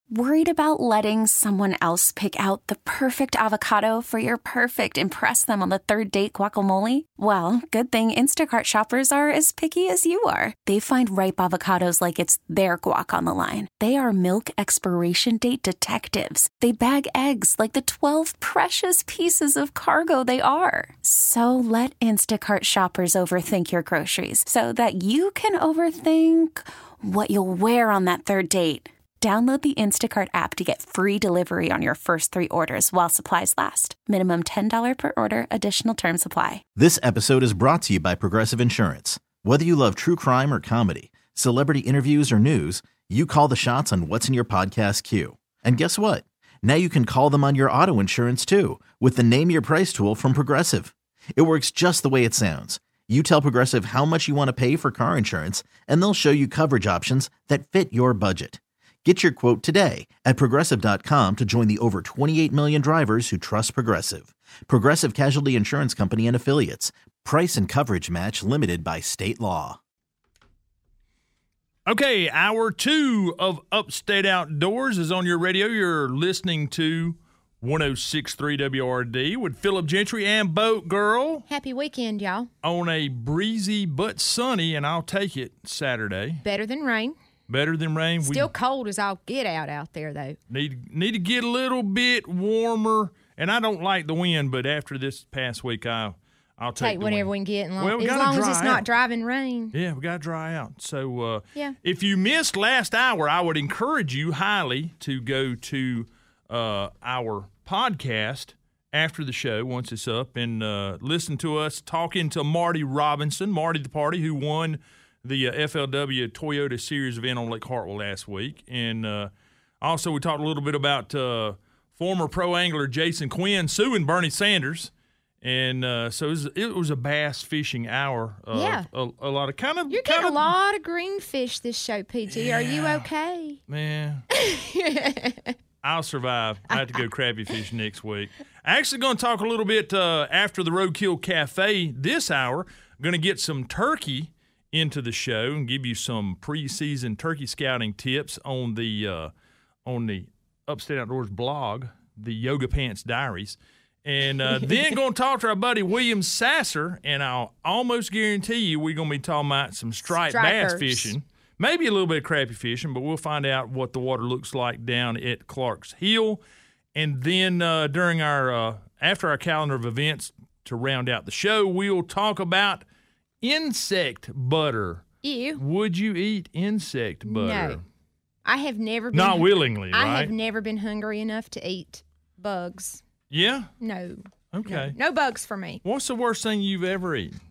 Worried about letting someone else pick out the perfect avocado for your perfect impress them on the third date guacamole? Well, good thing Instacart shoppers are as picky as you are. They find ripe avocados like it's their guac on the line. They are milk expiration date detectives. They bag eggs like the 12 precious pieces of cargo they are. So let Instacart shoppers overthink your groceries so that you can overthink what you'll wear on that third date. Download the Instacart app to get free delivery on your first 3 orders while supplies last. Minimum $10 per order. Additional terms apply. This episode is brought to you by Progressive Insurance. Whether you love true crime or comedy, celebrity interviews or news, you call the shots on what's in your podcast queue. And guess what? Now you can call them on your auto insurance too with the Name Your Price tool from Progressive. It works just the way it sounds. You tell Progressive how much you want to pay for car insurance, and they'll show you coverage options that fit your budget. Get your quote today at Progressive.com to join the over 28 million drivers who trust Progressive. Progressive Casualty Insurance Company and Affiliates. Price and coverage match limited by state law. Okay, hour 2 of Upstate Outdoors is on your radio. You're listening to 106.3 WRD with Phillip Gentry and Boat Girl. Happy weekend, y'all. On a breezy but sunny, and I'll take it, Saturday. Better than rain. Better than rain. Still cold as I'll get out there, though. Need to get a little bit warmer. And I don't like the wind, but after this past week, I'll take whatever we can get. As long as it's out. not driving rain. Yeah, we got to dry out. So yeah. If you missed last hour, I would encourage you highly to go to our podcast after the show, once it's up, and listen to us talking to Marty Robinson, Marty the Party, who won the FLW Toyota Series event on Lake Hartwell last week. And also we talked a little bit about former pro angler Jason Quinn suing Bernie Sanders. And so it was a bass fishing hour. Yeah. A lot of kind of... You're getting a lot of green fish this show, PG. Yeah. Are you okay? Man. I'll survive. I have to go crappie fishing next week. Actually going to talk a little bit after the Roadkill Cafe this hour. Going to get some turkey into the show and give you some preseason turkey scouting tips on the Upstate Outdoors blog, the Yoga Pants Diaries. And then going to talk to our buddy William Sasser, and I'll almost guarantee you we're going to be talking about some striped bass fishing, maybe a little bit of crappie fishing, but we'll find out what the water looks like down at Clark's Hill. And then during our after our calendar of events to round out the show, we'll talk about insect butter. Ew. Would you eat insect butter? No. I have never been... Not willingly, right? I have never been hungry enough to eat bugs. Yeah? No. Okay. No bugs for me. What's the worst thing you've ever eaten?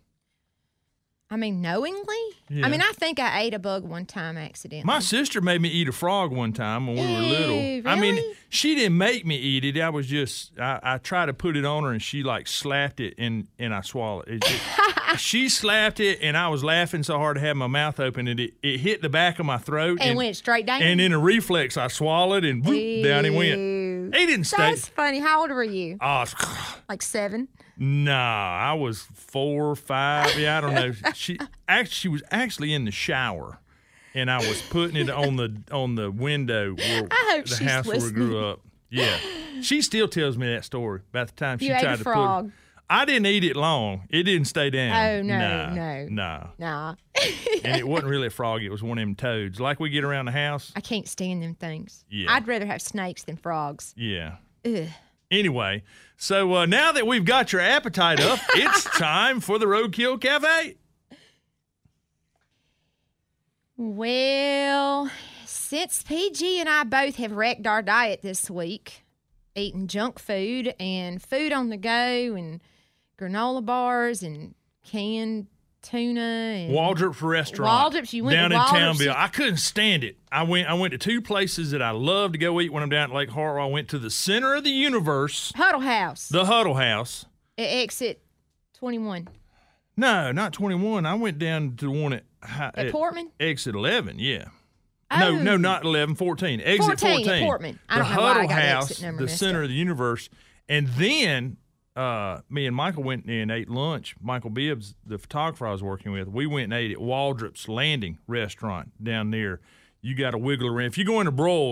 I mean, knowingly? Yeah. I mean, I think I ate a bug one time accidentally. My sister made me eat a frog one time when we were little. Really? I mean, she didn't make me eat it. I was just, I tried to put it on her, and she, like, slapped it, and I swallowed it. She slapped it, and I was laughing so hard to have my mouth open, and it hit the back of my throat. And went straight down? And in a reflex, I swallowed, and whoop, down he went. He didn't stay. That's funny. How old were you? Like 7? Nah, I was 4 or 5. Yeah, I don't know. She was actually in the shower, and I was putting it on the window where the house where we grew up. Yeah, she still tells me that story about the time she you tried ate a to frog. put. I didn't eat it long. It didn't stay down. Oh no. Nah. And it wasn't really a frog. It was one of them toads, like we get around the house. I can't stand them things. Yeah. I'd rather have snakes than frogs. Yeah. Ugh. Anyway, so now that we've got your appetite up, it's time for the Roadkill Cafe. Well, since PG and I both have wrecked our diet this week, eating junk food and food on the go and granola bars and canned tuna and Waldrop's restaurant. Waldrop's, you went down to in Waldrop's. Townville. I couldn't stand it. I went to 2 places that I love to go eat when I'm down at Lake Hartwell. I went to the Center of the Universe, Huddle House. the Huddle House. At exit 21. No, not 21. I went down to the one at Portman? Exit 11. Yeah. Oh. No, not 11. 14. Exit 14. At Portman. I the don't know Huddle why I got House, the exit number the messed Center up. of the Universe, and then me and Michael went and ate lunch. Michael Bibbs, the photographer I was working with, we went and ate at Waldrop's Landing restaurant down there. You got to wiggle around. If you go into Broyles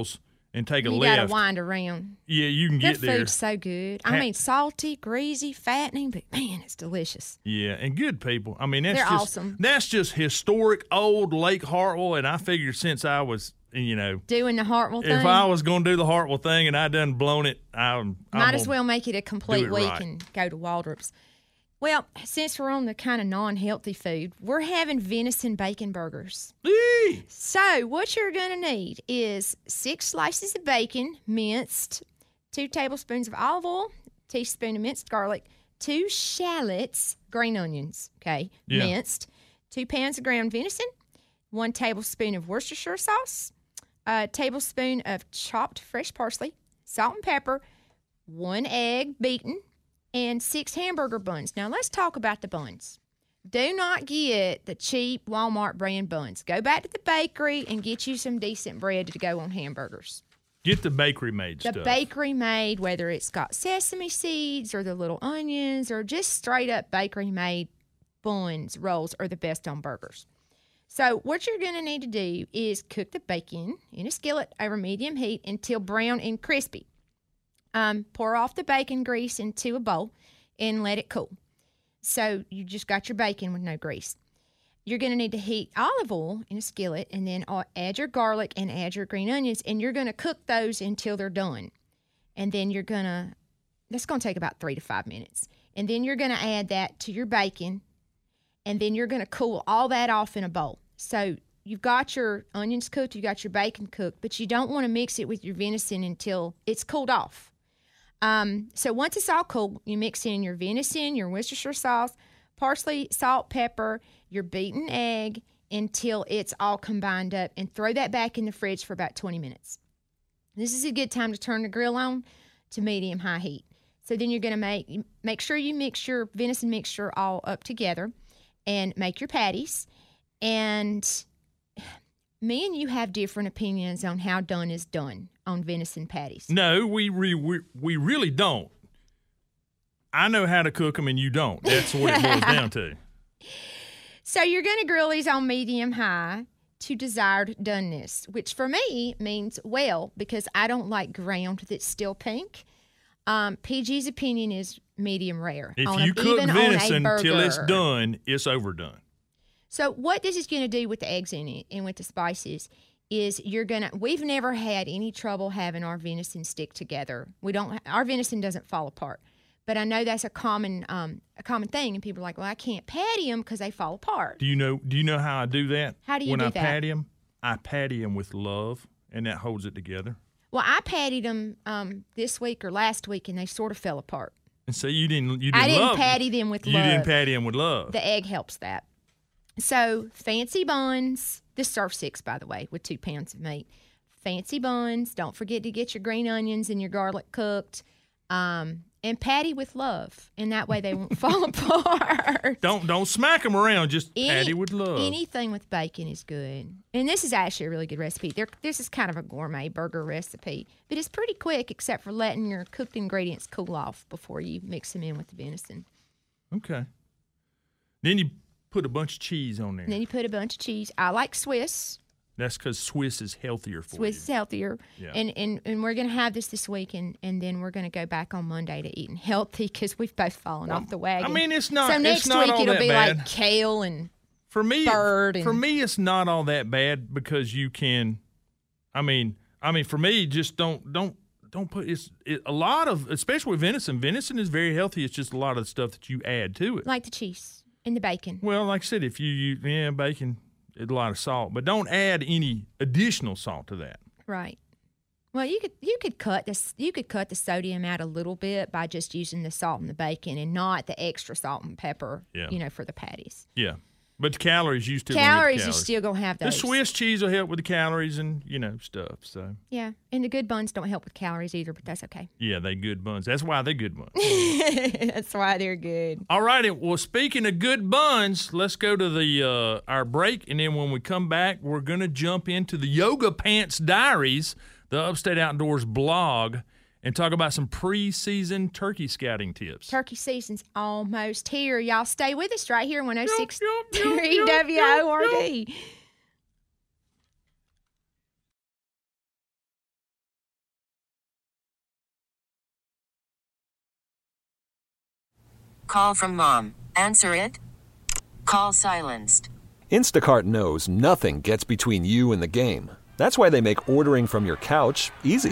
and take a You left. got to wind around. Yeah, you can Their get there. food's so good. I mean, salty, greasy, fattening, but man, it's delicious. Yeah, and good people. I mean, They're awesome. That's just historic old Lake Hartwell, and I figured since I was, Doing the Hartwell thing. if I was going to do the Hartwell thing and I done blown it, might as well make it a complete week right. and go to Waldrop's. Well, since we're on the kind of non-healthy food, we're having venison bacon burgers. Eee! So what you're going to need is 6 slices of bacon, minced, 2 tablespoons of olive oil, teaspoon of minced garlic, 2 shallots, green onions, okay, minced, 2 pounds of ground venison, 1 tablespoon of Worcestershire sauce, a tablespoon of chopped fresh parsley, salt and pepper, 1 egg beaten, and 6 hamburger buns. Now, let's talk about the buns. Do not get the cheap Walmart brand buns. Go back to the bakery and get you some decent bread to go on hamburgers. Get the bakery made stuff. The bakery made, whether it's got sesame seeds or the little onions or just straight up bakery made buns, rolls are the best on burgers. So what you're going to need to do is cook the bacon in a skillet over medium heat until brown and crispy. Pour off the bacon grease into a bowl and let it cool. So you just got your bacon with no grease. You're going to need to heat olive oil in a skillet and then add your garlic and add your green onions, and you're going to cook those until they're done. And then that's going to take about 3 to 5 minutes. And then you're going to add that to your bacon, and then you're going to cool all that off in a bowl. So you've got your onions cooked, you've got your bacon cooked, but you don't want to mix it with your venison until it's cooled off. So once it's all cool, you mix in your venison, your Worcestershire sauce, parsley, salt, pepper, your beaten egg until it's all combined up, and throw that back in the fridge for about 20 minutes. This is a good time to turn the grill on to medium-high heat. So then you're going to make sure you mix your venison mixture all up together and make your patties. And me and you have different opinions on how done is done on venison patties. No, we really don't. I know how to cook them and you don't. That's what it boils down to. So you're going to grill these on medium-high to desired doneness, which for me means well, because I don't like ground that's still pink. PG's opinion is medium rare. If you cook venison till it's done, it's overdone. So what this is going to do with the eggs in it and with the spices is we've never had any trouble having our venison stick together. Our venison doesn't fall apart. But I know that's a common thing, and people are like, well, I can't patty them because they fall apart. Do you know how I do that? How do you do that? When I patty them with love, and that holds it together. Well, I patted them this week or last week, and they sort of fell apart. And so you didn't patty them with love. You didn't patty them with love. The egg helps that. So fancy buns. This serves 6, by the way, with 2 pounds of meat. Fancy buns. Don't forget to get your green onions and your garlic cooked. And patty with love, and that way they won't fall apart. Don't smack them around. Just patty with love. Anything with bacon is good. And this is actually a really good recipe. This is kind of a gourmet burger recipe, but it's pretty quick except for letting your cooked ingredients cool off before you mix them in with the venison. Okay. Then you put a bunch of cheese on there. And then you put a bunch of cheese. I like Swiss. That's because Swiss is healthier for you. Swiss is healthier. Yeah. And we're going to have this week, and then we're going to go back on Monday to eating healthy because we've both fallen off the wagon. I mean, it's not. So next it's not week all it'll that be bad. like kale and for me, bird. For me, it's not all that bad because you can. I mean, for me, just don't put a lot of, especially with venison. Venison is very healthy. It's just a lot of the stuff that you add to it, like the cheese and the bacon. Well, like I said, if you use bacon. A lot of salt, but don't add any additional salt to that. Right. Well, you could cut the sodium out a little bit by just using the salt and the bacon and not the extra salt and pepper. Yeah. For the patties. Yeah, but the calories you still you're still gonna have those. The Swiss cheese will help with the calories and stuff. So yeah, and the good buns don't help with calories either, but that's okay. Yeah, they good buns. That's why they're good buns. That's why they're good. All righty. Well, speaking of good buns, let's go to the our break, and then when we come back, we're gonna jump into the Yoga Pants Diaries, the Upstate Outdoors blog, and talk about some preseason turkey scouting tips. Turkey season's almost here. Y'all stay with us right here on 106.3 WORD. Call from mom. Answer it. Call silenced. Instacart knows nothing gets between you and the game. That's why they make ordering from your couch easy.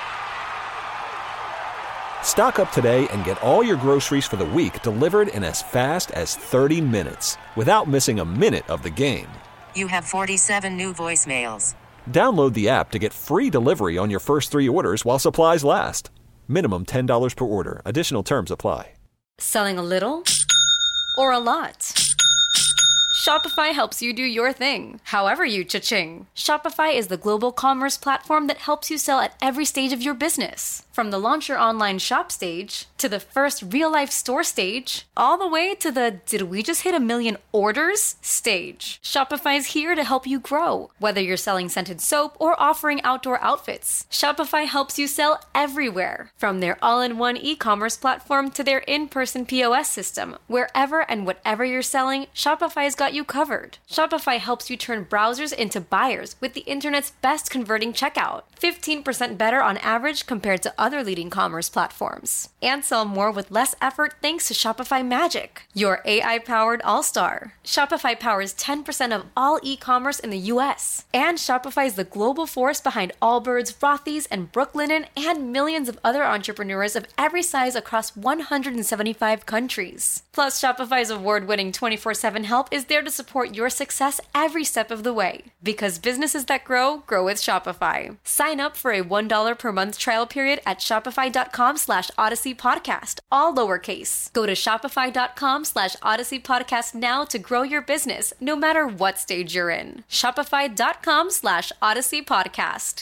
Stock up today and get all your groceries for the week delivered in as fast as 30 minutes without missing a minute of the game. You have 47 new voicemails. Download the app to get free delivery on your first 3 orders while supplies last. Minimum $10 per order. Additional terms apply. Selling a little or a lot? Shopify helps you do your thing, however you cha-ching. Shopify is the global commerce platform that helps you sell at every stage of your business. From the launch your online shop stage, to the first real-life store stage, all the way to the did we just hit 1 million orders stage. Shopify's here to help you grow. Whether you're selling scented soap or offering outdoor outfits, Shopify helps you sell everywhere. From their all-in-one e-commerce platform to their in-person POS system, wherever and whatever you're selling, Shopify's got you covered. Shopify helps you turn browsers into buyers with the internet's best converting checkout. 15% better on average compared to other leading commerce platforms. And sell more with less effort thanks to Shopify Magic, your AI-powered all-star. Shopify powers 10% of all e-commerce in the US. And Shopify is the global force behind Allbirds, Rothy's, and Brooklinen, and millions of other entrepreneurs of every size across 175 countries. Plus, Shopify's award-winning 24/7 help is there to support your success every step of the way. Because businesses that grow, grow with Shopify. Sign up for a $1 per month trial period at shopify.com/Odyssey Podcast, all lowercase. Go to shopify.com/Odyssey Podcast now to grow your business, no matter what stage you're in. Shopify.com/Odyssey Podcast.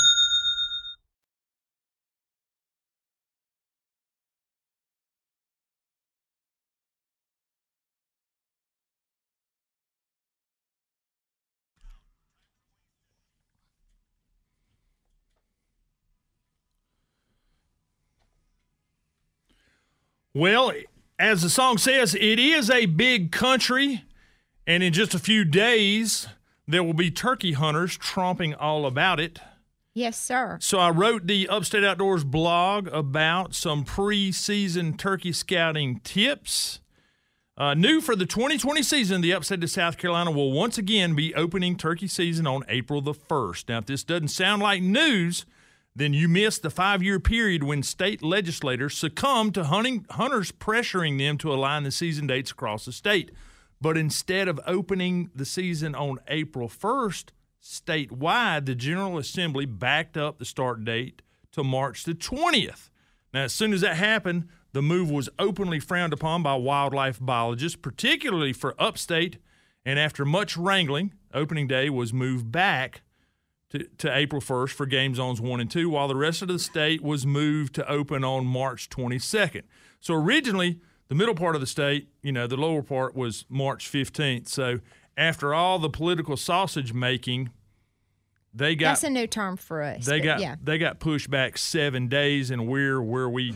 Well, as the song says, it is a big country, and in just a few days, there will be turkey hunters tromping all about it. Yes, sir. So I wrote the Upstate Outdoors blog about some pre-season turkey scouting tips. New for the 2020 season, the upstate of South Carolina will once again be opening turkey season on April the 1st. Now, if this doesn't sound like news, then you missed the 5-year period when state legislators succumbed to hunters pressuring them to align the season dates across the state. But instead of opening the season on April 1st, statewide, the General Assembly backed up the start date to March the 20th. Now, as soon as that happened, the move was openly frowned upon by wildlife biologists, particularly for upstate, and after much wrangling, opening day was moved back to April 1st for game zones 1 and 2, while the rest of the state was moved to open on March 22nd. So originally, the middle part of the state, the lower part was March 15th. So after all the political sausage making, that's a new term for us. They got pushed back 7 days, and we're where we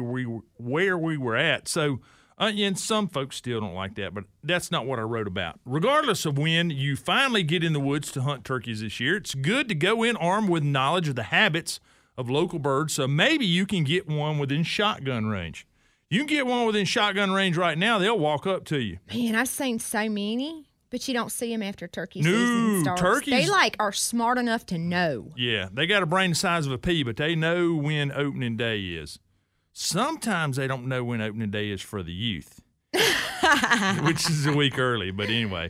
were at. So. And some folks still don't like that, but that's not what I wrote about. Regardless of when you finally get in the woods to hunt turkeys this year, it's good to go in armed with knowledge of the habits of local birds, so maybe you can get one within shotgun range. You can get one within shotgun range right now. They'll walk up to you. Man, I've seen so many, but you don't see them after turkey season starts. Turkeys, they are smart enough to know. Yeah, they got a brain the size of a pea, but they know when opening day is. Sometimes they don't know when opening day is for the youth, which is a week early. But anyway,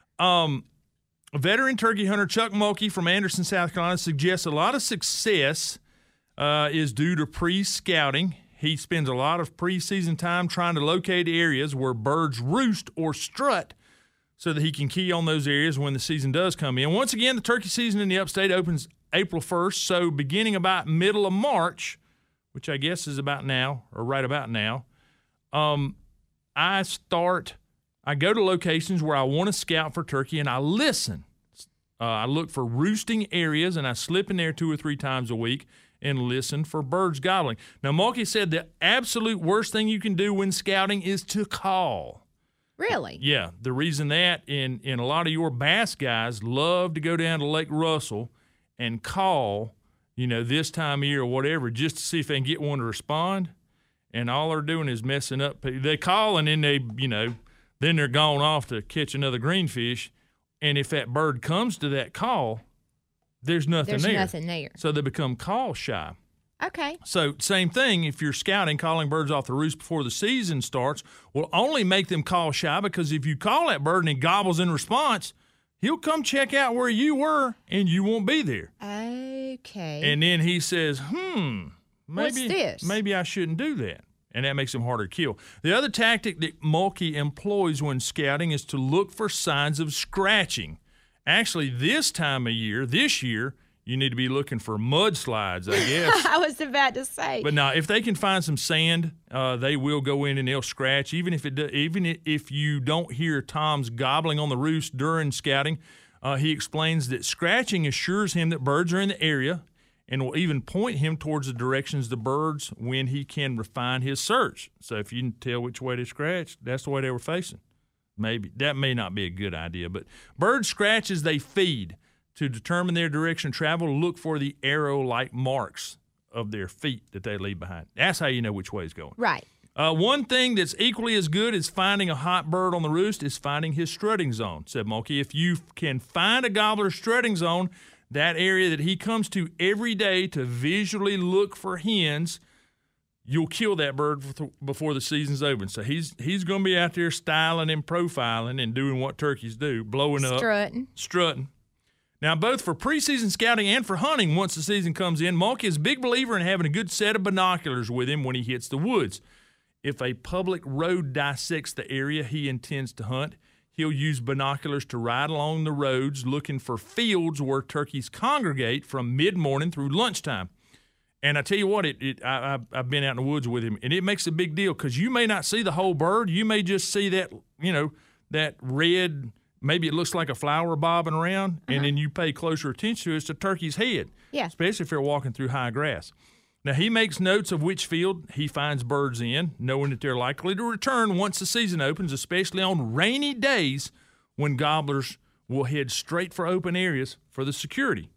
veteran turkey hunter Chuck Mulkey from Anderson, South Carolina, suggests a lot of success is due to pre-scouting. He spends a lot of preseason time trying to locate areas where birds roost or strut so that he can key on those areas when the season does come in. Once again, the turkey season in the upstate opens April 1st, so beginning about middle of March, which I guess is about now, or right about now, I go to locations where I want to scout for turkey, and I listen. I look for roosting areas, and I slip in there 2 or 3 times a week and listen for birds gobbling. Now, Mulkey said the absolute worst thing you can do when scouting is to call. Really? Yeah. The reason that, and a lot of your bass guys love to go down to Lake Russell and call, this time of year or whatever, just to see if they can get one to respond. and all they're doing is messing up. They call, and then then they're gone off to catch another greenfish. And if that bird comes to that call, there's nothing there. So they become call shy. Okay. So same thing, if you're scouting, calling birds off the roost before the season starts will only make them call shy, because if you call that bird and he gobbles in response, he'll come check out where you were and you won't be there. Okay. And then he says, what's this? Maybe I shouldn't do that. And that makes him harder to kill. The other tactic that Mulkey employs when scouting is to look for signs of scratching. Actually, this year, you need to be looking for mudslides, I guess. I was about to say. But now, if they can find some sand, they will go in and they'll scratch. Even if you don't hear Tom's gobbling on the roost during scouting, he explains that scratching assures him that birds are in the area and will even point him towards the directions of the birds when he can refine his search. So if you can tell which way they scratched, that's the way they were facing. Maybe. That may not be a good idea. But birds scratch as they feed. To determine their direction of travel, look for the arrow-like marks of their feet that they leave behind. That's how you know which way it's going. Right. One thing that's equally as good as finding a hot bird on the roost is finding his strutting zone, said Mulkey. If you can find a gobbler's strutting zone, that area that he comes to every day to visually look for hens, you'll kill that bird before the season's open. So he's going to be out there styling and profiling and doing what turkeys do, blowing up. Strutting. Now, both for preseason scouting and for hunting once the season comes in, Mulkey is a big believer in having a good set of binoculars with him when he hits the woods. If a public road dissects the area he intends to hunt, he'll use binoculars to ride along the roads looking for fields where turkeys congregate from mid-morning through lunchtime. And I tell you what, I've been out in the woods with him, and it makes a big deal because you may not see the whole bird. You may just see that, that red. Maybe it looks like a flower bobbing around, and then you pay closer attention to it. It's a turkey's head, especially if they're walking through high grass. Now, he makes notes of which field he finds birds in, knowing that they're likely to return once the season opens, especially on rainy days when gobblers will head straight for open areas for the security.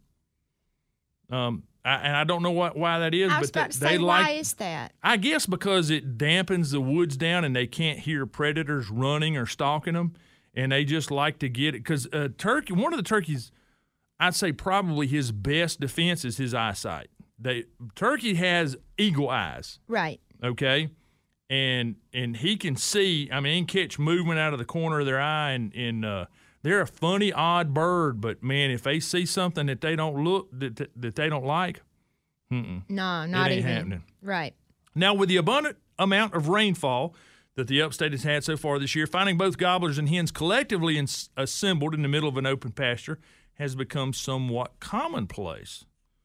And I don't know why that is. I was about to say, why is that? I guess because it dampens the woods down and they can't hear predators running or stalking them. And they just like to get it because one of the turkeys, I'd say probably his best defense is his eyesight. Turkey has eagle eyes, right? Okay, and he can see. I mean, he can catch movement out of the corner of their eye, and they're a funny, odd bird. But man, if they see something that they don't that they don't like, no, not even happening. Right now, with the abundant amount of rainfall that the upstate has had so far this year, finding both gobblers and hens collectively assembled in the middle of an open pasture has become somewhat commonplace.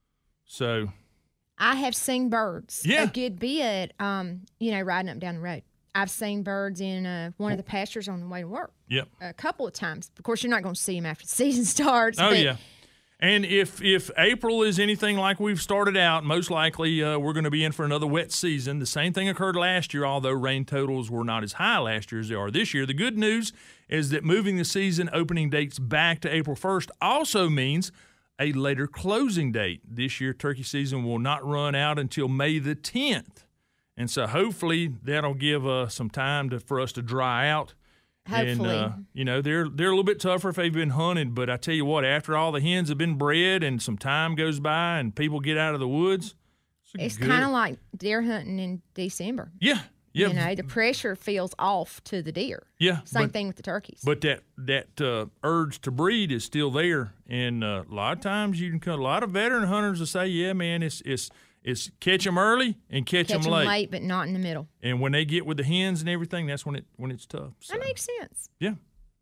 So, I have seen birds a good bit, riding up down the road. I've seen birds in one of the pastures on the way to work. Yep. A couple of times. Of course, you're not going to see them after the season starts. Oh, yeah. And if April is anything like we've started out, most likely we're going to be in for another wet season. The same thing occurred last year, although rain totals were not as high last year as they are this year. The good news is that moving the season opening dates back to April 1st also means a later closing date. This year, turkey season will not run out until May the 10th. And so hopefully that'll give some time for us to dry out. Hopefully. And, they're a little bit tougher if they've been hunted. But I tell you what, after all the hens have been bred and some time goes by and people get out of the woods, it's kind of like deer hunting in December. Yeah. Yeah. The pressure feels off to the deer. Yeah. Same thing with the turkeys. But that urge to breed is still there. And a lot of times a lot of veteran hunters will say, yeah, man, it's catch them early and catch them late. Late, but not in the middle. And when they get with the hens and everything, that's when it's tough. So. That makes sense. Yeah.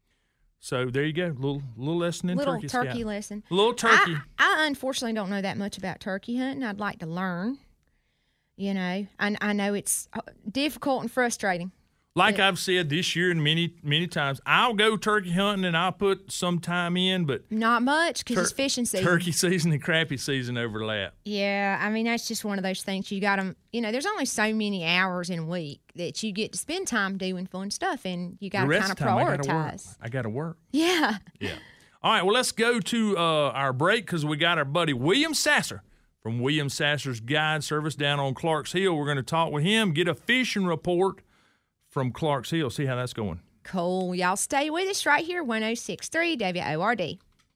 So there you go, little lesson in turkey scouting. Little turkey lesson. Little turkey. I unfortunately don't know that much about turkey hunting. I'd like to learn. I know it's difficult and frustrating. Like I've said this year and many, many times, I'll go turkey hunting and I'll put some time in, but not much because it's fishing season. Turkey season and crappie season overlap. Yeah, I mean, that's just one of those things you got to, there's only so many hours in a week that you get to spend time doing fun stuff, and you got to kind of prioritize. I got to work. Yeah. Yeah. All right, well, let's go to our break because we got our buddy William Sasser from William Sasser's Guide Service down on Clarks Hill. We're going to talk with him, get a fishing report from Clarks Hill, see how that's going. Cool. Y'all stay with us right here, 106.3 WORD.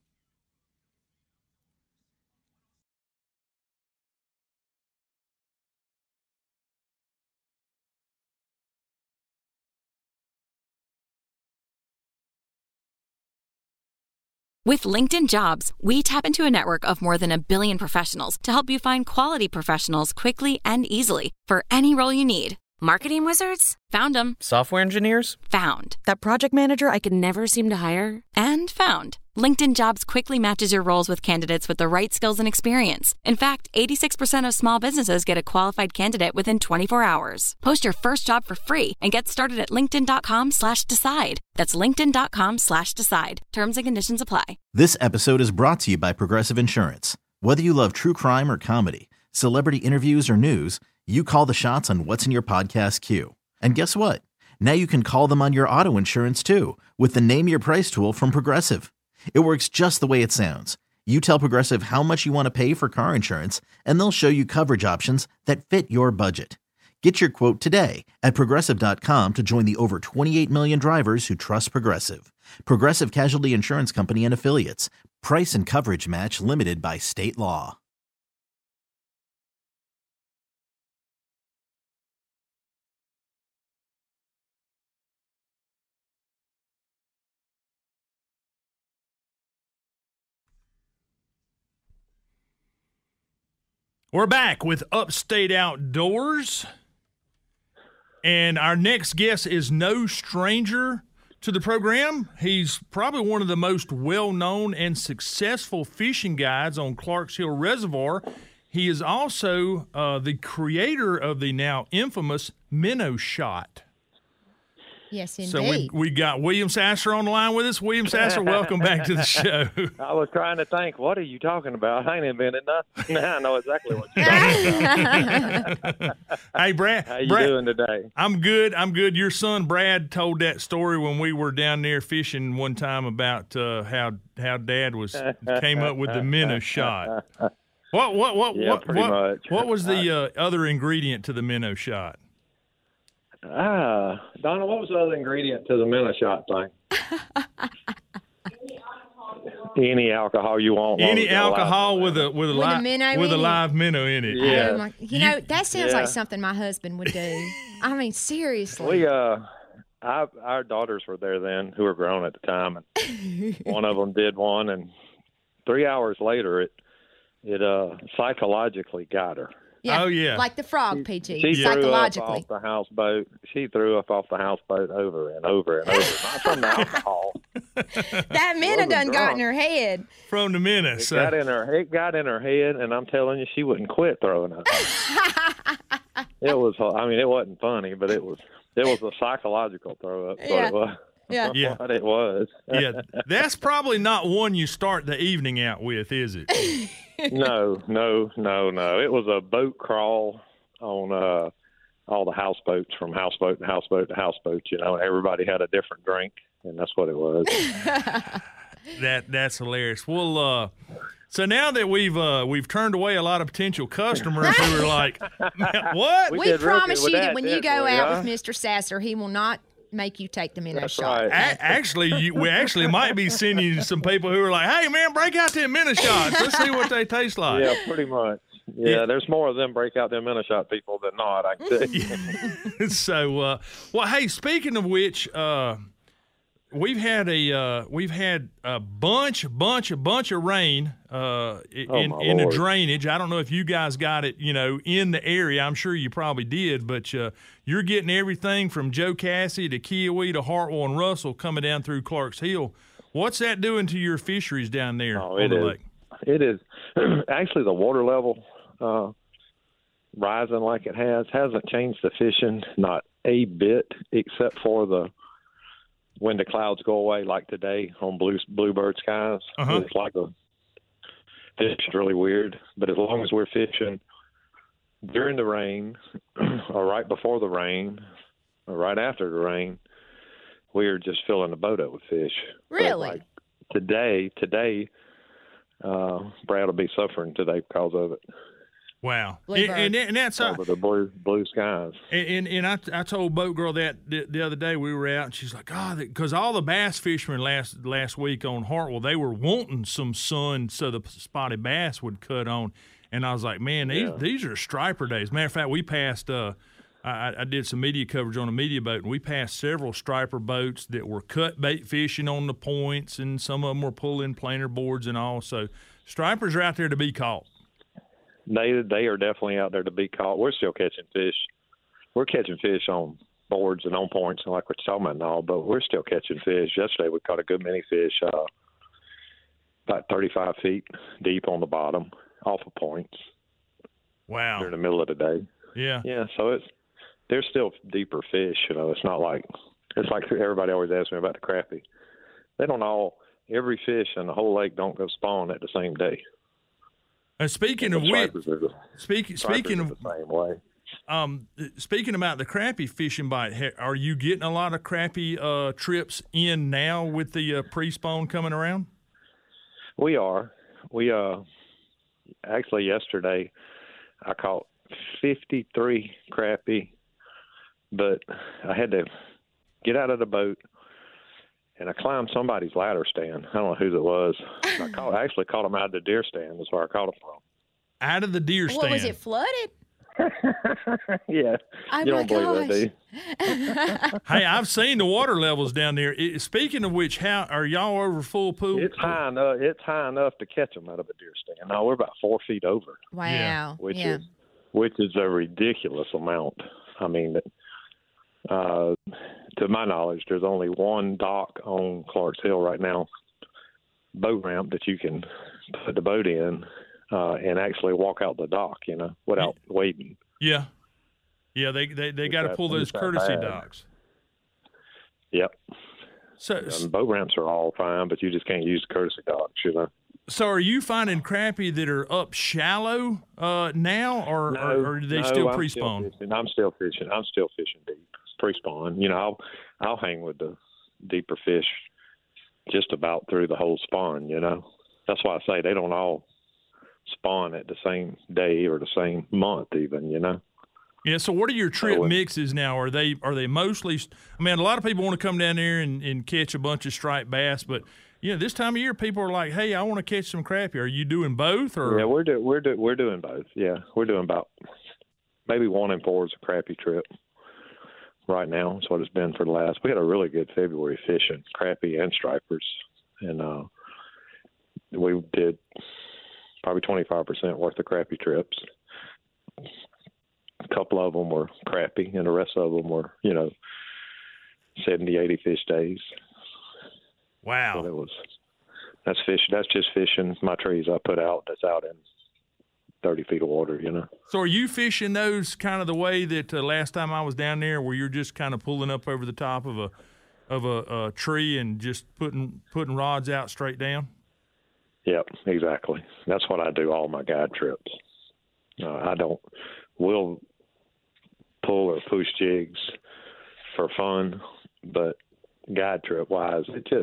With LinkedIn Jobs, we tap into a network of more than 1 billion professionals to help you find quality professionals quickly and easily for any role you need. Marketing wizards? Found them. Software engineers? Found. That project manager I could never seem to hire? And found. LinkedIn Jobs quickly matches your roles with candidates with the right skills and experience. In fact, 86% of small businesses get a qualified candidate within 24 hours. Post your first job for free and get started at linkedin.com/decide. That's linkedin.com/decide. Terms and conditions apply. This episode is brought to you by Progressive Insurance. Whether you love true crime or comedy, celebrity interviews or news, you call the shots on what's in your podcast queue. And guess what? Now you can call them on your auto insurance too with the Name Your Price tool from Progressive. It works just the way it sounds. You tell Progressive how much you want to pay for car insurance, and they'll show you coverage options that fit your budget. Get your quote today at Progressive.com to join the over 28 million drivers who trust Progressive. Progressive Casualty Insurance Company and Affiliates. Price and coverage match limited by state law. We're back with Upstate Outdoors, and our next guest is no stranger to the program. He's probably one of the most well-known and successful fishing guides on Clarks Hill Reservoir. He is also the creator of the now infamous minnow shot. Yes, indeed. So we got William Sasser on the line with us. William Sasser, welcome back to the show. I was trying to think, what are you talking about? I ain't invented nothing. Now I know exactly what you're talking about. Hey, Brad. How you doing today? I'm good. Your son, Brad, told that story when we were down there fishing one time about how Dad came up with the minnow shot. What was the other ingredient to the minnow shot? Donna, what was the other ingredient to the minnow shot thing? Any alcohol you want. Any alcohol with a live minnow in it. Yeah. Oh that sounds like something my husband would do. I mean, seriously. Our daughters were there then, who were grown at the time, and one of them did one, and 3 hours later, it psychologically got her. Yeah, oh, yeah. Like the frog, PG. She psychologically. threw up off the houseboat. She threw up off the houseboat over and over and over. Not from the alcohol. That minnow done got in her head. From the minnow. It got in her head, and I'm telling you, she wouldn't quit throwing up. It wasn't funny, but it was a psychological throw up. Yeah. It was. Yeah. What it was. Yeah, that's probably not one you start the evening out with, is it? No. It was a boat crawl on all the houseboats, from houseboat to houseboat to houseboat. Everybody had a different drink, and that's what it was. That's hilarious. Well, so now that we've turned away a lot of potential customers who are like, what? We promise you that when you go out with Mr. Sasser, he will not make you take the minnow shot. Right. Actually, we actually might be sending you some people who are like, hey, man, break out them minnow shots. Let's see what they taste like. Yeah, pretty much. Yeah, there's more of them break out them minnow shot people than not, I can tell you. So, hey, speaking of which, we've had a bunch of rain in the drainage. I don't know if you guys got it, in the area. I'm sure you probably did, but you're getting everything from Joe Cassie to Kiowee to Hartwell and Russell coming down through Clarks Hill. What's that doing to your fisheries down there on the lake? It is. Actually, the water level rising like it hasn't changed the fishing, not a bit, except for when the clouds go away, like today on bluebird skies. Uh-huh. It's like it's really weird. But as long as we're fishing during the rain or right before the rain or right after the rain, we're just filling the boat up with fish. Really? Like today, Brad will be suffering today because of it. Wow. Bluebird. And that's over the blue skies. And I told Boat Girl that the other day we were out, and she's like, because all the bass fishermen last week on Hartwell, they were wanting some sun so the spotted bass would cut on. And I was like, man, these are striper days. Matter of fact, we passed I did some media coverage on a media boat, and we passed several striper boats that were cut bait fishing on the points, and some of them were pulling planer boards and all. So stripers are out there to be caught. They are definitely out there to be caught. We're still catching fish. We're catching fish on boards and on points, and like we're talking about and all, but we're still catching fish. Yesterday we caught a good many fish, about 35 feet deep on the bottom, off of points. Wow. During the middle of the day. Yeah. Yeah, so there's still deeper fish, It's not like everybody always asks me about the crappie. They don't every fish in the whole lake don't go spawn at the same day. And speaking of which, speaking of the same way. Speaking about the crappie fishing bite, are you getting a lot of crappie trips in now with the pre-spawn coming around? We are. We actually yesterday I caught 53 crappie, but I had to get out of the boat and I climbed somebody's ladder stand. I don't know whose it was. I actually caught them out of the deer stand. That's where I caught them from. Out of the deer stand. What, was it flooded? Yeah. Oh, you don't believe that, do you? Hey, I've seen the water levels down there. Speaking of which, how are y'all over full pool? It's high enough. It's high enough to catch them out of a deer stand. No, we're about 4 feet over. Wow. Yeah. Which is a ridiculous amount. I mean, to my knowledge, there's only one dock on Clarks Hill right now, boat ramp that you can put the boat in and actually walk out the dock, without wading. Yeah. Yeah, they got to pull those courtesy docks. Yep. So boat ramps are all fine, but you just can't use the courtesy docks, So are you finding crappie that are up shallow now, or are they still pre-spawn? I'm still fishing deep, pre-spawn. I'll hang with the deeper fish just about through the whole spawn. That's why I say they don't all spawn at the same day or the same month, even. Yeah. So what are your trip mixes now? Are they mostly? I mean, a lot of people want to come down there and catch a bunch of striped bass, but this time of year, people are like, "Hey, I want to catch some crappie." Are you doing both? Or yeah, we're doing both. Yeah, we're doing about maybe 1 in 4 is a crappie trip right now. That's what it's been for the last. We had a really good February fishing crappie and stripers, and we did probably 25% worth of crappie trips. A couple of them were crappie, and the rest of them were 70, 80 fish days. Wow. So that's fish. That's just fishing my trees I put out. That's out in 30 feet of water, So are you fishing those kind of the way that last time I was down there, where you're just kind of pulling up over the top of a tree and just putting rods out straight down? Yep, exactly. That's what I do all my guide trips. We'll pull or push jigs for fun, but guide trip wise,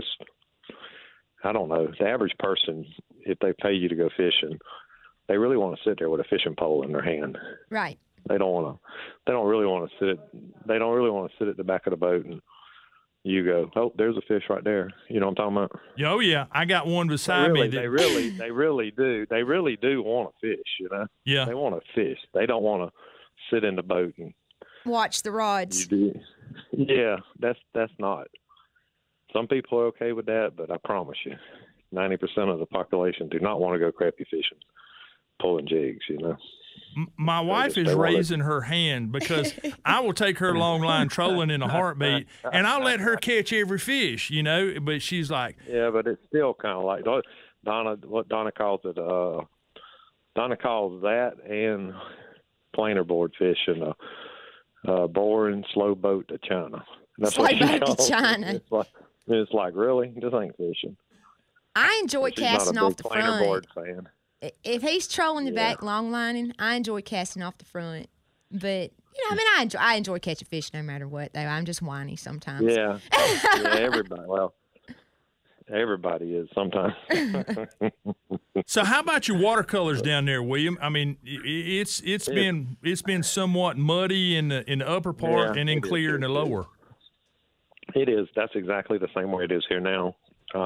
I don't know. The average person, if they pay you to go fishing, they really want to sit there with a fishing pole in their hand. Right. They don't really want to sit at the back of the boat and you go, oh, there's a fish right there. You know what I'm talking about? Oh yeah, I got one beside me. They really do. They really do want to fish. Yeah. They want to fish. They don't want to sit in the boat and watch the rods. Yeah, that's not. Some people are okay with that, but I promise you, 90% of the population do not want to go crappie fishing, pulling jigs. My wife is raising her hand because I will take her long line trolling in a heartbeat, and I'll let her catch every fish, but she's like. Yeah, but it's still kind of like what Donna calls it. Donna calls that and planer board fishing a boring slow boat to China. That's slow boat to China. It's like, really? This ain't fishing. I enjoy casting off the planer front. board fan. If he's trolling the back long lining, I enjoy casting off the front. But I enjoy catching fish no matter what. Though I'm just whiny sometimes. Yeah, everybody. Well, Everybody is sometimes. So how about your watercolors down there, William? I mean, it's been somewhat muddy in the upper part and then clear in the lower. It is. That's exactly the same way it is here now.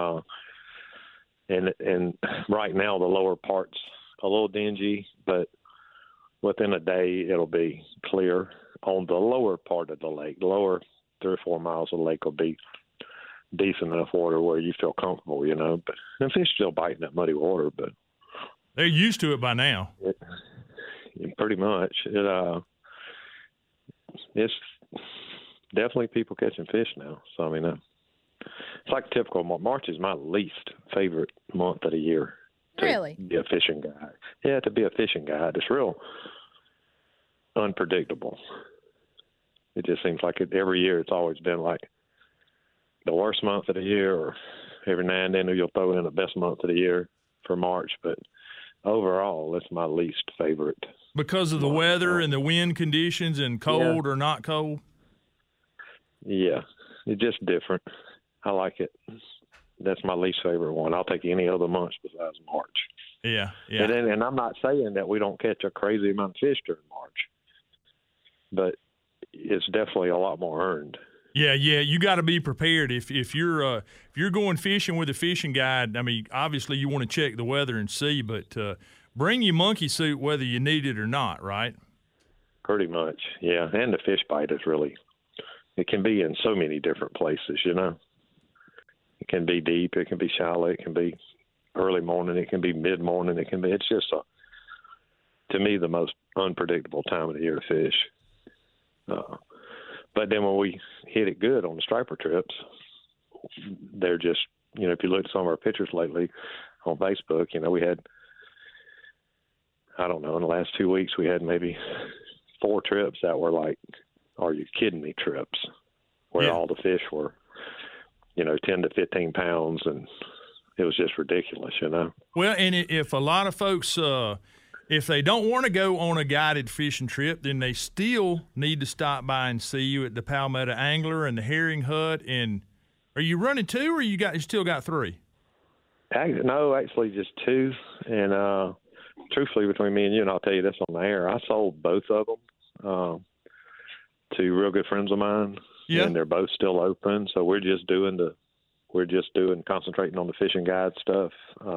And right now the lower part's a little dingy, but within a day it'll be clear on the lower part of the lake. The lower 3 or 4 miles of the lake will be decent enough water where you feel comfortable, But the fish still biting that muddy water, but they're used to it by now. Pretty much. It's definitely people catching fish now. So I mean, it's like typical. March is my least favorite month of the year. Really? To be a fishing guide. Yeah, to be a fishing guide. It's real unpredictable. It just seems like every year it's always been like the worst month of the year, or every now and then you'll throw in the best month of the year for March. But overall, it's my least favorite. Because of the weather and the wind conditions and cold or not cold? Yeah, it's just different. I like it. That's my least favorite one. I'll take any other month besides March. Yeah. And I'm not saying that we don't catch a crazy amount of fish during March, but it's definitely a lot more earned. Yeah. You got to be prepared if you're going fishing with a fishing guide. I mean, obviously you want to check the weather and see, but bring your monkey suit whether you need it or not, right? Pretty much, yeah. And the fish bite is it can be in so many different places, It can be deep, it can be shallow, it can be early morning, it can be mid-morning, it's just, to me, the most unpredictable time of the year to fish. But then when we hit it good on the striper trips, they're just, if you look at some of our pictures lately on Facebook, we had, I don't know, in the last 2 weeks, we had maybe 4 trips that were like, are you kidding me trips, where all the fish were, 10 to 15 pounds, and it was just ridiculous, Well, and if a lot of folks, if they don't want to go on a guided fishing trip, then they still need to stop by and see you at the Palmetto Angler and the Herring Hut. And are you running 2, or you still got 3? No, actually just 2. And truthfully, between me and you, and I'll tell you this on the air, I sold both of them to real good friends of mine. Yeah. And they're both still open, so we're just concentrating on the fishing guide stuff.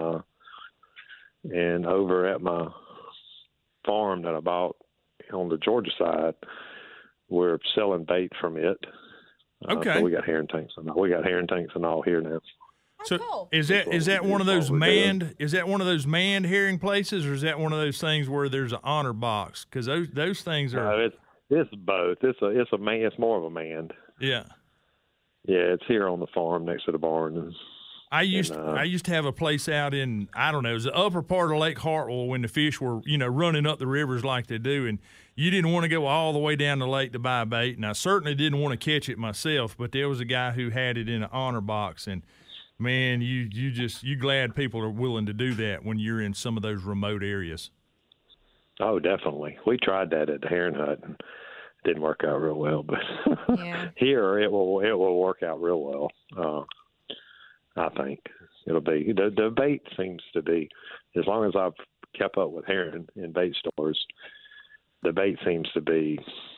And over at my farm that I bought on the Georgia side, we're selling bait from it. Okay. So we got herring tanks and all here now. So cool. Is that one of those manned? Is that one of those manned herring places, or is that one of those things where there's an honor box? Because those things are. No, it's both. It's more of a manned. Yeah. Yeah, it's here on the farm next to the barn. I used to have a place out in, I don't know, it was the upper part of Lake Hartwell when the fish were, running up the rivers like they do, and you didn't want to go all the way down the lake to buy bait, and I certainly didn't want to catch it myself, but there was a guy who had it in an honor box, and man, you glad people are willing to do that when you're in some of those remote areas. Oh, definitely. We tried that at the Herring Hut, and it didn't work out real well. But here it will work out real well. I think it'll be the bait seems to be, as long as I've kept up with herring in bait stores, the bait seems to be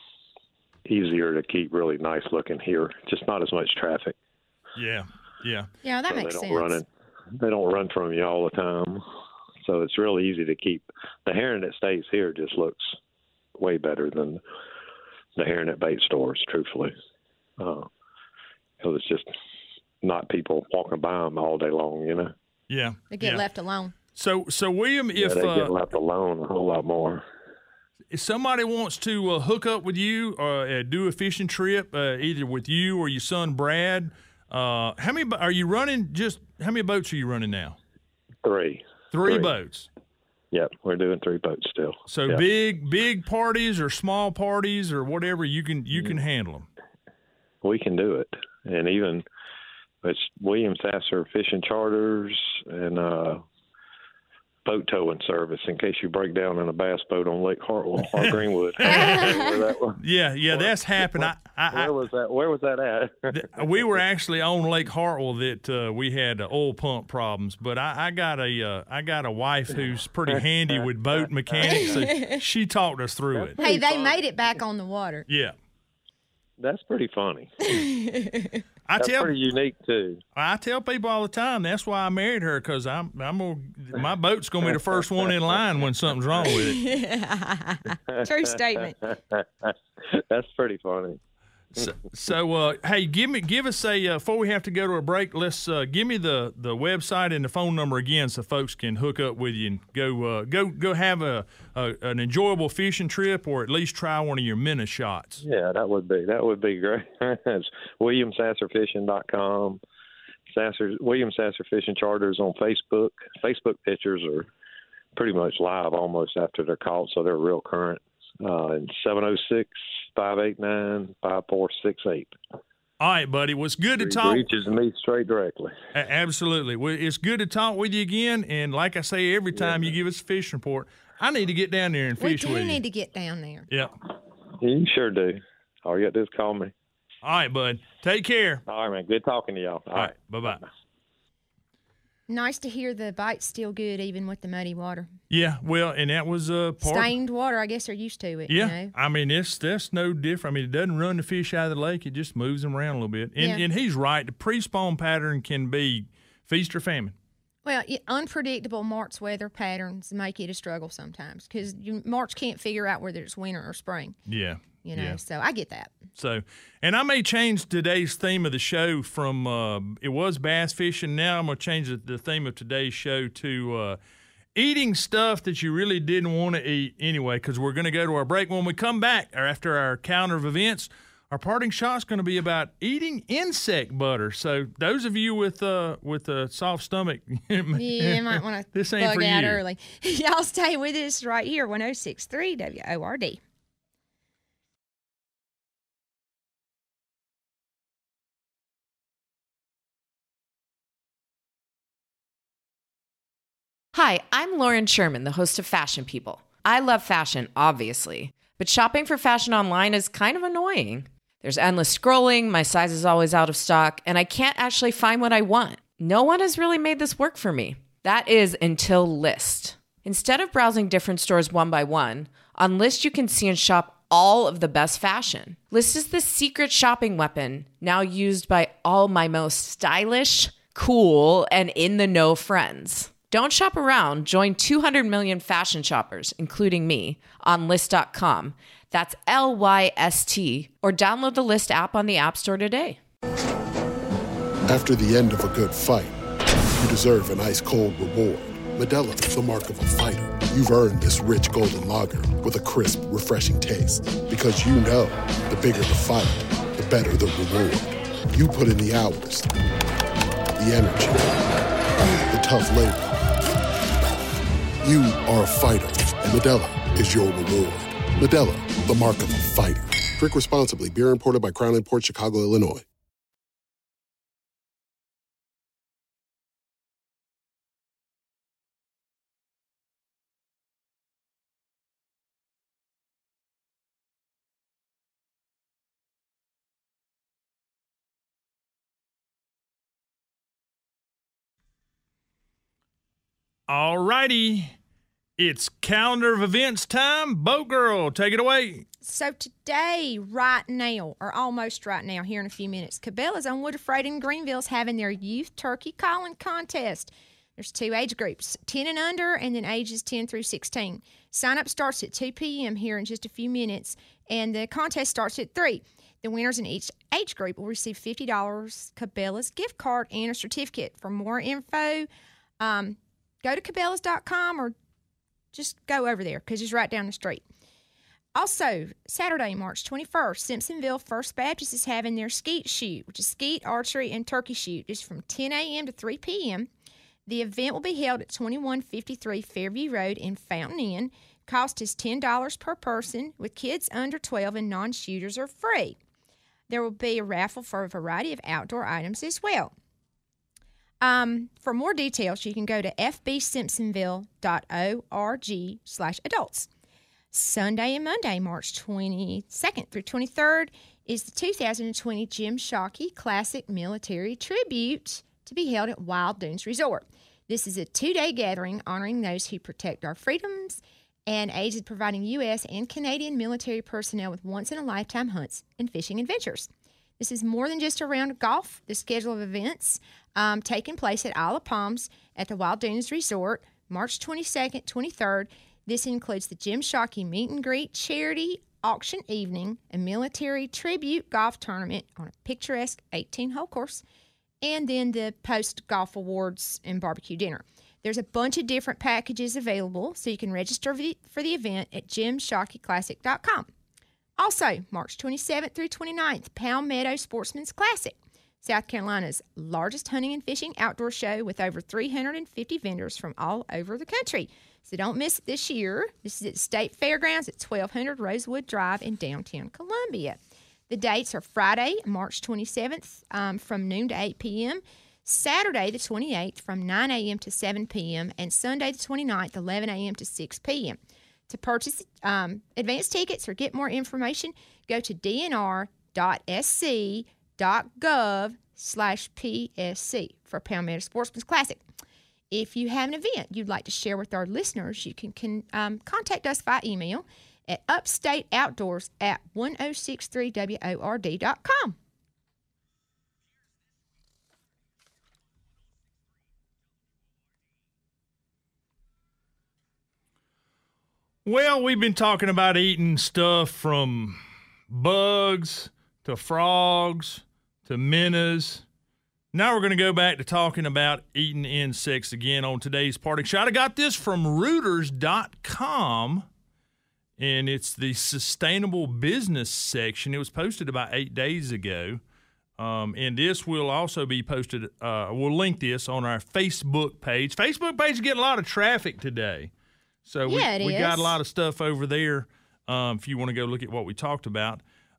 easier to keep really nice looking here. Just not as much traffic. Yeah. That makes sense. They don't run from you all the time. So it's really easy to keep. The herring that stays here just looks way better than the herring at bait stores, truthfully. Because it's just not people walking by them all day long, Yeah. They get left alone. So William, they get left alone a whole lot more. If somebody wants to hook up with you or do a fishing trip, either with you or your son Brad, how many are you running? How many boats are you running now? 3. 3 boats. Yep, we're doing 3 boats still. So big parties or small parties or whatever, you can handle them. We can do it, and even it's William Sasser Fishing Charters, and boat towing service in case you break down in a bass boat on Lake Hartwell or Greenwood. Where that was. Yeah, that's happened. Where was that at? We were actually on Lake Hartwell that we had oil pump problems, but I got a wife who's pretty handy with boat mechanics, so she talked us through it. Hey, they made it back on the water. Yeah. That's pretty funny. That's pretty unique too. I tell people all the time that's why I married her, because my boat's gonna be the first one in line when something's wrong with it. True statement. That's pretty funny. So hey, give us a before we have to go to a break. Let's give me the website and the phone number again, so folks can hook up with you and go have an enjoyable fishing trip, or at least try one of your minnow shots. Yeah, that would be great. It's WilliamSasserFishing.com. William Sasser Fishing Charters on Facebook. Facebook pictures are pretty much live almost after they're caught, so they're real current. And 706-589-5468. All right, buddy. Well, it's good to talk. Reaches me straight directly. Absolutely. Well, it's good to talk with you again. And like I say, every time you give us a fishing report, I need to get down there and fish with you. We do need to get down there. Yeah. You sure do. All you got to do is call me. All right, bud. Take care. All right, man. Good talking to y'all. All right. Bye-bye. Nice to hear the bite's still good, even with the muddy water. Yeah, well, and that was stained water. I guess they're used to it. Yeah, you know? I mean that's no different. I mean, it doesn't run the fish out of the lake; it just moves them around a little bit. And he's right. The pre-spawn pattern can be feast or famine. Well, unpredictable March weather patterns make it a struggle sometimes, because March can't figure out whether it's winter or spring. Yeah. So I get that. So, and I may change today's theme of the show from it was bass fishing. Now I'm going to change the theme of today's show to eating stuff that you really didn't want to eat anyway, because we're going to go to our break. When we come back, or after our calendar of events, our parting shot's going to be about eating insect butter. So those of you with a soft stomach, you might want to bug out early. Y'all stay with us right here, 106.3 WORD. Hi, I'm Lauren Sherman, the host of Fashion People. I love fashion, obviously, but shopping for fashion online is kind of annoying. There's endless scrolling, my size is always out of stock, and I can't actually find what I want. No one has really made this work for me. That is until Lyst. Instead of browsing different stores one by one, on Lyst you can see and shop all of the best fashion. Lyst is the secret shopping weapon now used by all my most stylish, cool, and in-the-know friends. Don't shop around. Join 200 million fashion shoppers, including me, on Lyst.com. That's LYST. Or download the Lyst app on the App Store today. After the end of a good fight, you deserve an ice-cold reward. Modelo is the mark of a fighter. You've earned this rich golden lager with a crisp, refreshing taste. Because you know, the bigger the fight, the better the reward. You put in the hours, the energy, the tough labor. You are a fighter, and Modelo is your reward. Modelo, the mark of a fighter. Drink responsibly. Beer imported by Crown Imports, Chicago, Illinois. All righty. It's calendar of events time. Boat Girl, take it away. So today, right now, or almost right now, here in a few minutes, Cabela's on Woodruff Road in Greenville is having their Youth Turkey Calling Contest. There's 2 age groups, 10 and under, and then ages 10 through 16. Sign-up starts at 2 p.m. here in just a few minutes, and the contest starts at 3. The winners in each age group will receive $50 Cabela's gift card and a certificate. For more info, go to Cabela's.com or just go over there because it's right down the street. Also, Saturday, March 21st, Simpsonville First Baptist is having their skeet shoot, which is skeet, archery, and turkey shoot. It's from 10 a.m. to 3 p.m. The event will be held at 2153 Fairview Road in Fountain Inn. Cost is $10 per person, with kids under 12 and non-shooters are free. There will be a raffle for a variety of outdoor items as well. For more details, you can go to fbsimpsonville.org/adults. Sunday and Monday, March 22nd through 23rd, is the 2020 Jim Shockey Classic Military Tribute to be held at Wild Dunes Resort. This is a 2-day gathering honoring those who protect our freedoms and aids in providing U.S. and Canadian military personnel with once-in-a-lifetime hunts and fishing adventures. This is more than just a round of golf. The schedule of events taking place at Isle of Palms at the Wild Dunes Resort, March 22nd, 23rd. This includes the Jim Shockey Meet and Greet Charity Auction Evening, a military tribute golf tournament on a picturesque 18-hole course, and then the post-golf awards and barbecue dinner. There's a bunch of different packages available, so you can register for the event at jimshockeyclassic.com. Also, March 27th through 29th, Palmetto Sportsman's Classic, South Carolina's largest hunting and fishing outdoor show with over 350 vendors from all over the country. So don't miss it this year. This is at State Fairgrounds at 1200 Rosewood Drive in downtown Columbia. The dates are Friday, March 27th from noon to 8 p.m., Saturday the 28th from 9 a.m. to 7 p.m., and Sunday the 29th, 11 a.m. to 6 p.m. To purchase advance tickets or get more information, go to dnr.sc.gov/PSC for Palmetto Sportsman's Classic. If you have an event you'd like to share with our listeners, you can contact us via email at upstateoutdoors@1063word.com. Well, we've been talking about eating stuff from bugs to frogs to minnows. Now we're going to go back to talking about eating insects again on today's Parting Shot. I got this from Reuters.com, and it's the Sustainable Business section. It was posted about 8 days ago, and this will also be posted. We'll link this on our Facebook page. Facebook page is getting a lot of traffic today. So we got a lot of stuff over there if you want to go look at what we talked about.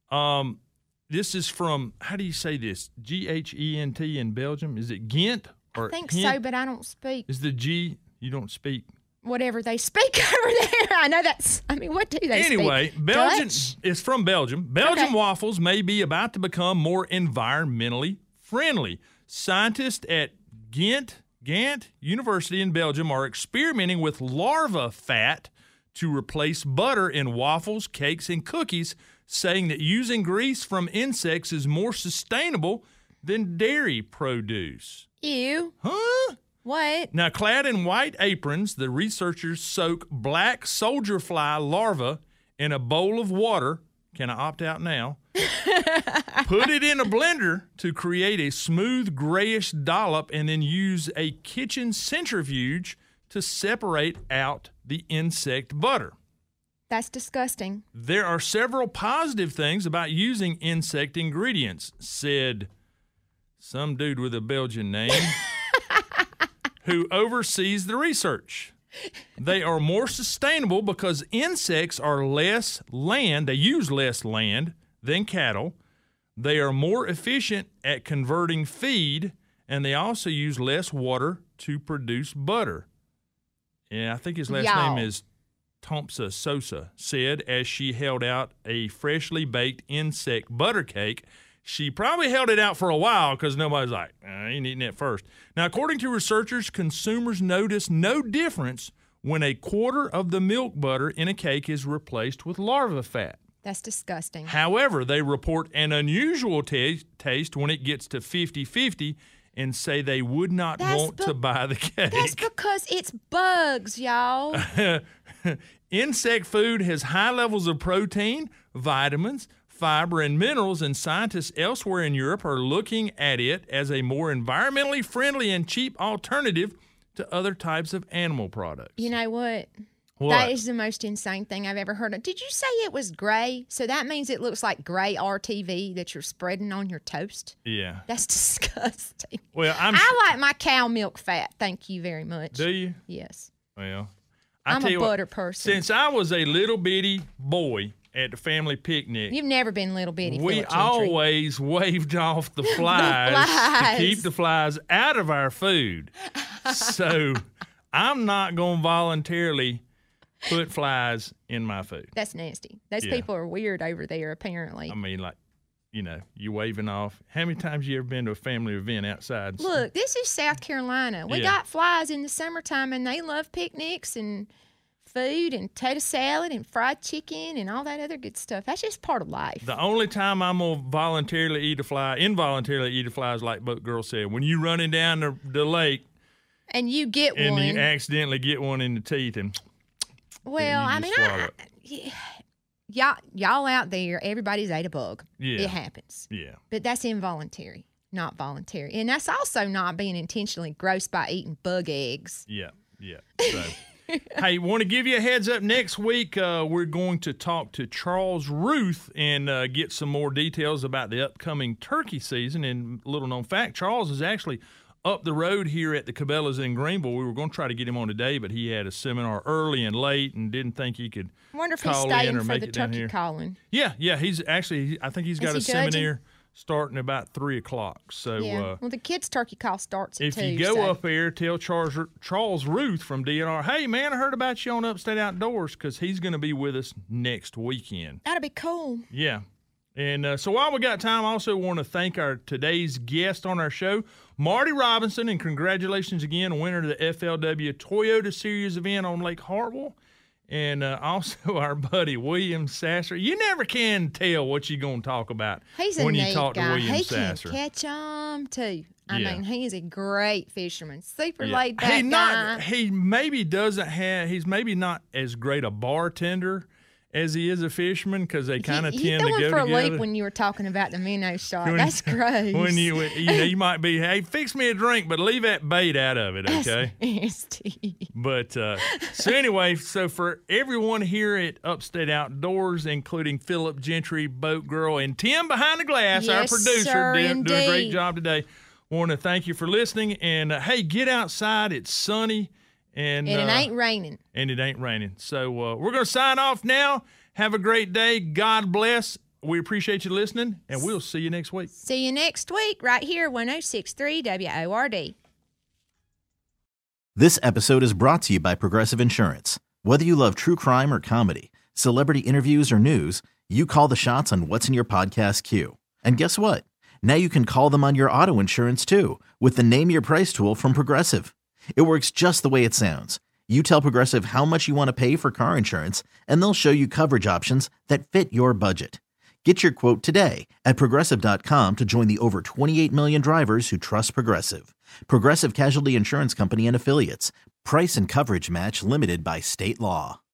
This is from, how do you say this? Ghent in Belgium? Is it Ghent? Or I think so, but I don't speak. Is the G, you don't speak? Whatever they speak over there. I know what do they speak? Anyway, Belgium is from Belgium. Belgian waffles may be about to become more environmentally friendly. Scientists at Ghent University in Belgium are experimenting with larva fat to replace butter in waffles, cakes, and cookies, saying that using grease from insects is more sustainable than dairy produce. Ew. Huh? What? Now, clad in white aprons, the researchers soak black soldier fly larvae in a bowl of water. Can I opt out now? Put it in a blender to create a smooth grayish dollop and then use a kitchen centrifuge to separate out the insect butter. That's disgusting. There are several positive things about using insect ingredients, said some dude with a Belgian name who oversees the research. They are more sustainable because insects are less land. They use less land than cattle. They are more efficient at converting feed, and they also use less water to produce butter. Yeah, I think his last name is Thompson Sosa, said as she held out a freshly baked insect butter cake. She probably held it out for a while because nobody's like, I ain't eating it first. Now, according to researchers, consumers notice no difference when a quarter of the milk butter in a cake is replaced with larva fat. That's disgusting. However, they report an unusual taste when it gets to 50-50 and say they would not want to buy the cake. That's because it's bugs, y'all. Insect food has high levels of protein, vitamins, fiber, and minerals, and scientists elsewhere in Europe are looking at it as a more environmentally friendly and cheap alternative to other types of animal products. You know what? What? That is the most insane thing I've ever heard of. Did you say it was gray? So that means it looks like gray RTV that you're spreading on your toast? Yeah. That's disgusting. Well, I like my cow milk fat. Thank you very much. Do you? Yes. Well, I'm a butter person. Since I was a little bitty boy at the family picnic. You've never been little bitty. We Philip Gentry. always waved off the flies to keep the flies out of our food. So I'm not going to voluntarily put flies in my food. That's nasty. Those people are weird over there, apparently. I mean, like, you waving off. How many times you ever been to a family event outside? Look, this is South Carolina. We got flies in the summertime, and they love picnics and food and potato salad and fried chicken and all that other good stuff. That's just part of life. The only time I'm going to involuntarily eat a fly is like Boat Girl said, when you running down the lake. And you get and one. And you accidentally get one in the teeth and well, I mean, y'all out there, everybody's ate a bug. Yeah. It happens. Yeah. But that's involuntary, not voluntary. And that's also not being intentionally gross by eating bug eggs. Yeah. So, hey, want to give you a heads up. Next week, we're going to talk to Charles Ruth and get some more details about the upcoming turkey season. And little known fact, Charles is actually up the road here at the Cabela's in Greenville. We were going to try to get him on today, but he had a seminar early and late and didn't think he could wonder if he's call staying in or for make the it down turkey here. calling. Yeah, he's actually, I think he's got a seminar starting about 3 o'clock. So, well, the kids' turkey call starts at 2. If you go up there, tell Charles Ruth from DNR, hey, man, I heard about you on Upstate Outdoors, because he's going to be with us next weekend. That'll be cool. Yeah. And so while we got time, I also want to thank our today's guest on our show, Marty Robinson, and congratulations again, winner of the FLW Toyota Series event on Lake Hartwell. And also our buddy, William Sasser. You never can tell what you're going to talk about when you talk to William Sasser. He can catch them, too. I mean, he is a great fisherman. Super laid back guy. He's maybe not as great a bartender as he is a fisherman, because they kind of tend to go together. You threw him for a loop when you were talking about the minnow shot. That's gross. When you might be, hey, fix me a drink, but leave that bait out of it, okay? Nasty. But so anyway, so for everyone here at Upstate Outdoors, including Philip Gentry, Boat Girl, and Tim behind the glass, our producer, doing a great job today. Want to thank you for listening. And hey, get outside. It's sunny. And it ain't raining. So we're going to sign off now. Have a great day. God bless. We appreciate you listening, and we'll see you next week. See you next week right here, 106.3 WORD. This episode is brought to you by Progressive Insurance. Whether you love true crime or comedy, celebrity interviews or news, you call the shots on what's in your podcast queue. And guess what? Now you can call them on your auto insurance, too, with the Name Your Price tool from Progressive. It works just the way it sounds. You tell Progressive how much you want to pay for car insurance, and they'll show you coverage options that fit your budget. Get your quote today at Progressive.com to join the over 28 million drivers who trust Progressive. Progressive Casualty Insurance Company and Affiliates. Price and coverage match limited by state law.